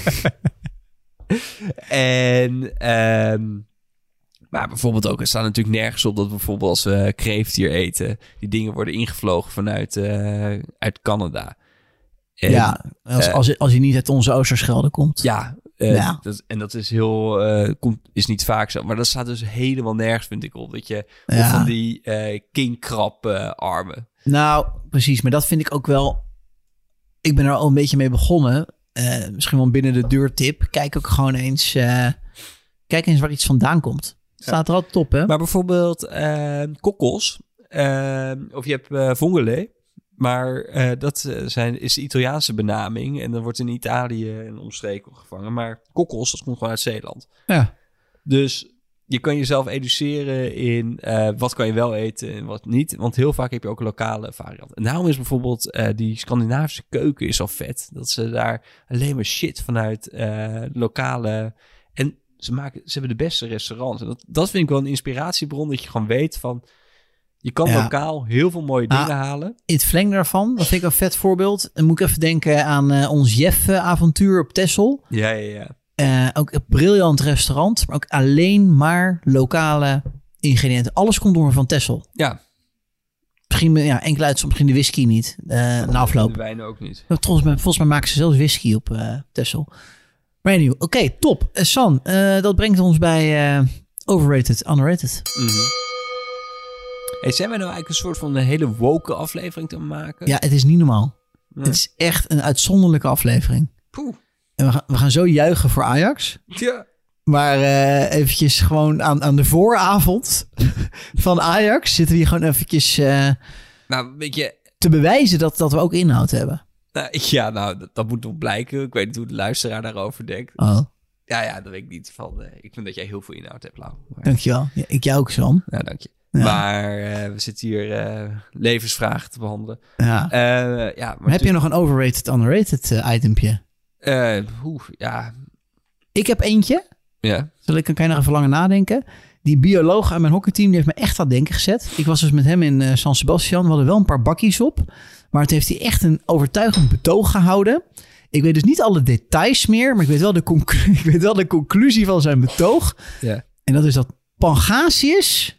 en um, maar bijvoorbeeld ook, er staat natuurlijk nergens op dat bijvoorbeeld als we kreeftier eten, die dingen worden ingevlogen vanuit uh, uit Canada. En, ja, als, uh, als, als je niet uit onze Oosterschelde komt. Ja, uh, ja. Dat, en dat is heel, uh, komt, is niet vaak zo. Maar dat staat dus helemaal nergens, vind ik, op. Dat je ja. van die uh, kingkrab uh, armen. Nou, precies. Maar dat vind ik ook wel ik ben er al een beetje mee begonnen. Uh, misschien wel binnen de deur tip. Kijk ook gewoon eens, uh, kijk eens waar iets vandaan komt. Staat er altijd op, hè? Maar bijvoorbeeld uh, kokkels. Uh, of je hebt uh, vongole. Maar uh, dat uh, zijn, is de Italiaanse benaming. En dat wordt in Italië en omstreken gevangen. Maar kokkels, dat komt gewoon uit Zeeland. Ja. Dus je kan jezelf educeren in uh, wat kan je wel eten en wat niet. Want heel vaak heb je ook een lokale variant. En daarom is bijvoorbeeld uh, die Scandinavische keuken is al vet. Dat ze daar alleen maar shit vanuit uh, lokale... En ze, maken, ze hebben de beste restaurants. En dat, dat vind ik wel een inspiratiebron. Dat je gewoon weet van... Je kan ja. lokaal heel veel mooie dingen ah, halen. In het verlengde daarvan, dat vind ik een vet voorbeeld. Dan moet ik even denken aan uh, ons Jeff-avontuur op Texel. Ja, ja, ja. Uh, ook een briljant restaurant, maar ook alleen maar lokale ingrediënten. Alles komt door van Texel. Ja. Misschien ja, enkele uitzonderingen, misschien de whisky niet. Uh, na afloop. De wijn ook niet. Volgens mij, volgens mij maken ze zelfs whisky op uh, Texel. Maar anyway, oké, okay, top. Uh, San, uh, dat brengt ons bij uh, overrated, underrated. Mm-hmm. Hey, zijn wij nou eigenlijk een soort van een hele woke aflevering te maken? Ja, het is niet normaal. Nee. Het is echt een uitzonderlijke aflevering. Poeh. En we gaan, we gaan zo juichen voor Ajax. Ja. Maar uh, eventjes gewoon aan, aan de vooravond van Ajax zitten we hier gewoon eventjes uh, nou, weet je, te bewijzen dat, dat we ook inhoud hebben. Nou, ja, nou, dat, dat moet nog blijken. Ik weet niet hoe de luisteraar daarover denkt. Oh. Ja, ja, dat weet ik niet. Van, uh, ik vind dat jij heel veel inhoud hebt, Lau. Maar... Dankjewel. Ja, ik jou ook, Sam. Ja, dank je. Ja. Maar uh, we zitten hier uh, levensvragen te behandelen. Ja. Uh, ja maar maar heb tu- je nog een overrated, underrated uh, itempje? Uh, oeh, ja. Ik heb eentje. Ja. Zal ik, kan je nog even langer nadenken? Die bioloog uit mijn hockeyteam die heeft me echt aan het denken gezet. Ik was dus met hem in uh, San Sebastian. We hadden wel een paar bakkies op. Maar het heeft hij echt een overtuigend betoog gehouden. Ik weet dus niet alle details meer. Maar ik weet wel de, conclu- ik weet wel de conclusie van zijn betoog. Ja. En dat is dat Pangasius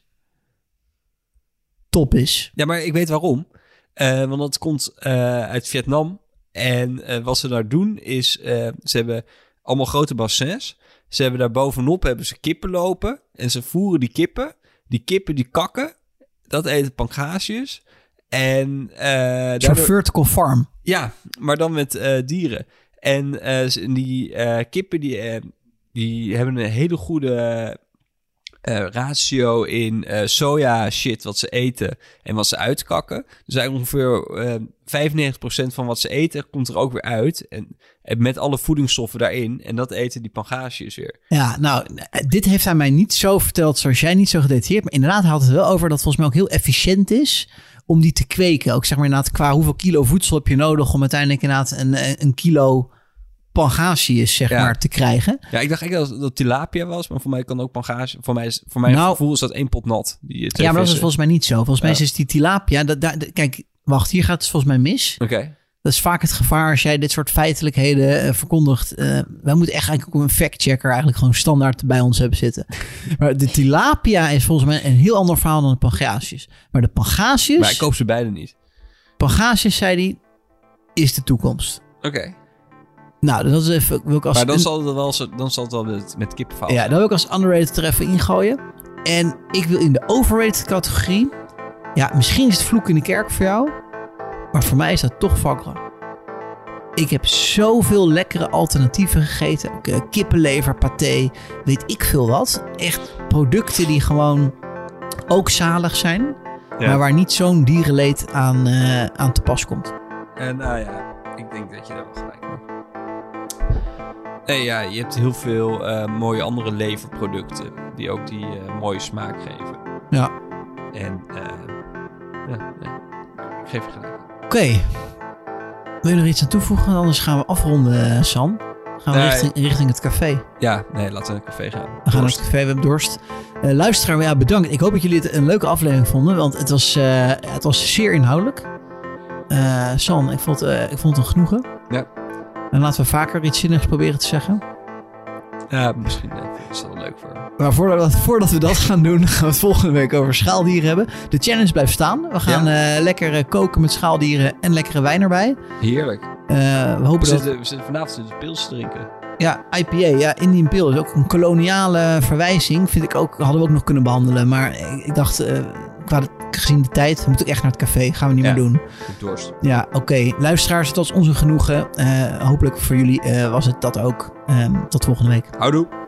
top is. Ja, maar ik weet waarom. Uh, want dat komt uh, uit Vietnam. En uh, wat ze daar doen is... Uh, ze hebben allemaal grote bassins. Ze hebben daar bovenop hebben ze kippen lopen. En ze voeren die kippen. Die kippen die kakken. Dat eten Pangasius. En... Uh, daardoor... vertical farm. Ja, maar dan met uh, dieren. En uh, die uh, kippen die, uh, die hebben een hele goede... Uh, ratio in uh, soja shit wat ze eten en wat ze uitkakken. Dus eigenlijk ongeveer uh, vijfennegentig procent van wat ze eten komt er ook weer uit. En, en met alle voedingsstoffen daarin. En dat eten die Pangasius weer. Ja, nou, dit heeft hij mij niet zo verteld zoals jij, niet zo gedetailleerd. Maar inderdaad, hij had het wel over dat volgens mij ook heel efficiënt is om die te kweken. Ook zeg maar inderdaad qua hoeveel kilo voedsel heb je nodig om uiteindelijk inderdaad een, een kilo... Pangasius, zeg ja. maar, te krijgen. Ja, ik dacht eigenlijk dat dat tilapia was, maar voor mij kan ook Pangasius. Voor mij is, voor mijn nou, gevoel is dat één pot nat. Die ja, maar dat is volgens mij niet zo. Volgens ja. mij is die tilapia... Dat, dat, kijk, wacht, hier gaat het volgens mij mis. Oké. Okay. Dat is vaak het gevaar als jij dit soort feitelijkheden uh, verkondigt. Uh, wij moeten echt eigenlijk ook een factchecker eigenlijk gewoon standaard bij ons hebben zitten. Maar de tilapia is volgens mij een heel ander verhaal dan de Pangasius. Maar de Pangasius... Maar ik koop ze beide niet. Pangasius, zei hij, is de toekomst. Oké. Okay. Nou, dat is even... Wil ik als maar dan, een, zal het wel, dan zal het wel met, met kippenval. Ja, dan wil ik als underrated er even ingooien. En ik wil in de overrated categorie... Ja, misschien is het vloek in de kerk voor jou. Maar voor mij is dat toch foie. Ik heb zoveel lekkere alternatieven gegeten. Kippenlever, paté, weet ik veel wat. Echt producten die gewoon ook zalig zijn. Ja. Maar waar niet zo'n dierenleed aan, uh, aan te pas komt. En nou ja, ik denk dat je daar wel gelijk hebt. Nee, ja, je hebt heel veel uh, mooie andere leverproducten die ook die uh, mooie smaak geven. Ja. En uh, ja, nee, ik geef je gelijk. Oké. Okay. Wil je nog iets aan toevoegen? Anders gaan we afronden, Sam. Gaan we nee. richting, richting het café. Ja, nee, laten we naar het café gaan. We dorst. gaan naar het café, we hebben dorst. Uh, luisteraar, ja, bedankt. Ik hoop dat jullie het een leuke aflevering vonden, want het was, uh, het was zeer inhoudelijk. Uh, Sam, ik vond, uh, ik vond het een genoegen. Ja. En laten we vaker iets zinnigs proberen te zeggen. Ja, misschien uh, is dat wel leuk voor. Maar voordat, voordat we dat gaan doen, gaan we het volgende week over schaaldieren hebben. De challenge blijft staan. We gaan ja. uh, lekker uh, koken met schaaldieren en lekkere wijn erbij. Heerlijk. Uh, we hopen we, dat... zitten, we zitten vanavond zitten pils te drinken. Ja, I P A, ja, Indian Pale is ook een koloniale verwijzing. Vind ik ook, hadden we ook nog kunnen behandelen. Maar ik dacht, uh, qua gezien de tijd, we moeten ook echt naar het café. Gaan we niet Ja. meer doen. Ik heb dorst. Ja, oké. Okay. Luisteraars, het was ons een genoegen. Uh, hopelijk voor jullie uh, was het dat ook. Um, tot volgende week. Houdoe.